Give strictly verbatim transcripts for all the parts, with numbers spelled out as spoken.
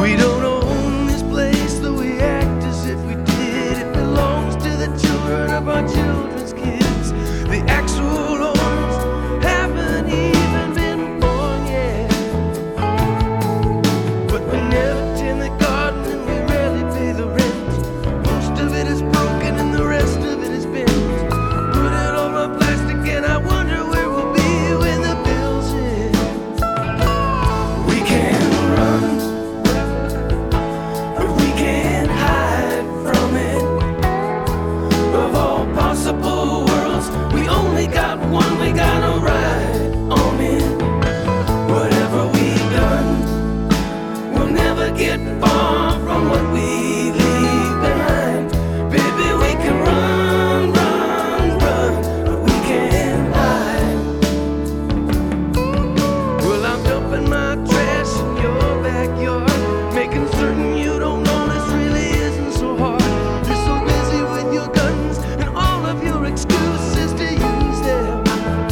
We don't own this place, though we act as if we did. It belongs to the children of our children's kids. The actual owners haven't even been born yet. But we never tend the garden and we rarely pay the rent. Most of it is broken and the rest of it is bent. Put it all on plastic and I wonder where we'll be when the bills hit. We can run, but we can't hide from it. Of all possible worlds, we only got one, we gotta ride on it. Whatever we've done, we'll never get far from what we leave behind. Baby, we can run, run, run, but we can't hide. Well, I'm dumping my trash in your backyard, making certain you don't know this really isn't so hard. You're so busy with your guns and all of your excuses to use them.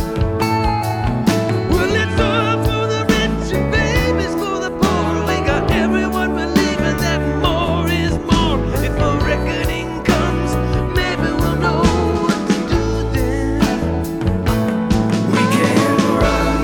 Well, it's all for the rich and babies for the poor. We got everyone believing that more is more. If a reckoning comes, maybe we'll know what to do then. We can run,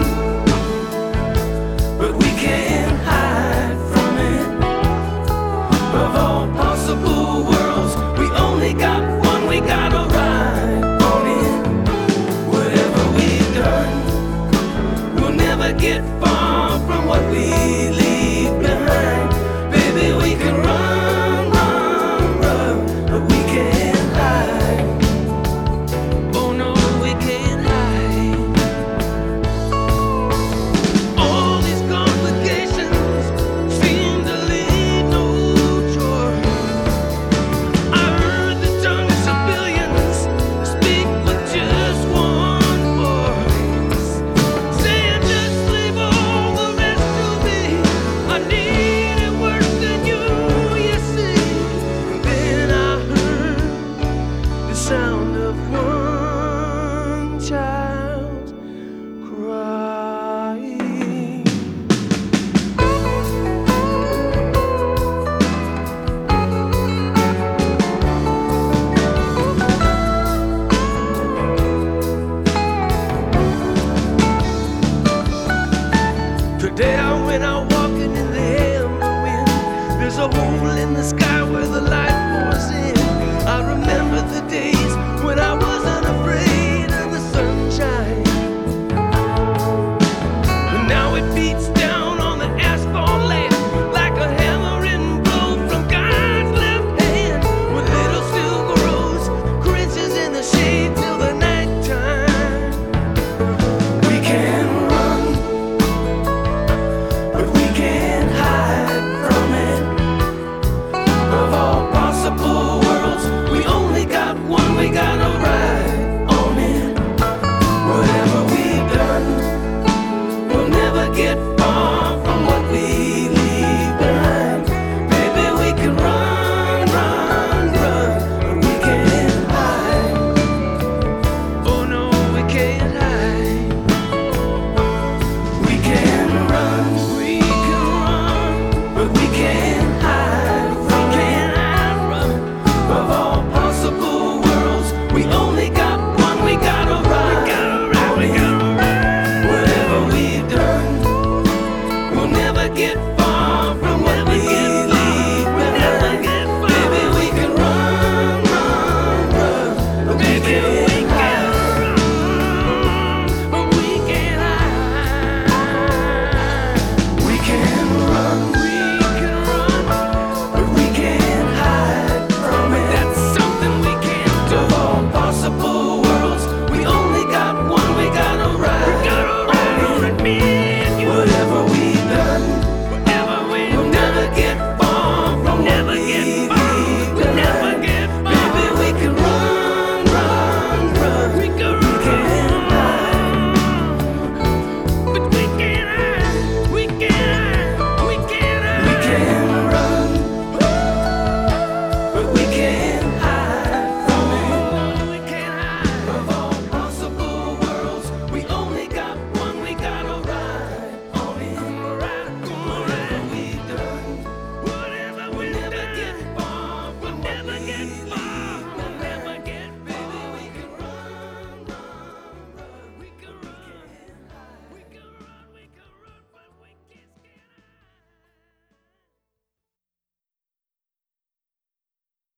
but we can't hide from it. Of all possible worlds, we only got one, we gotta ride on it. Whatever we've done, we'll never get far from what we leave behind. Baby, we can run, run, run, but we can't hide. Oh no, we can't hide. All these complications seem to leave no choice. I heard the tongues of billions speak with just one voice, saying just leave all the rest to me. I need it worse than you, you see. Then I heard the sound of one child crying. Today I went out walking in the amber wind. There's a hole in the sky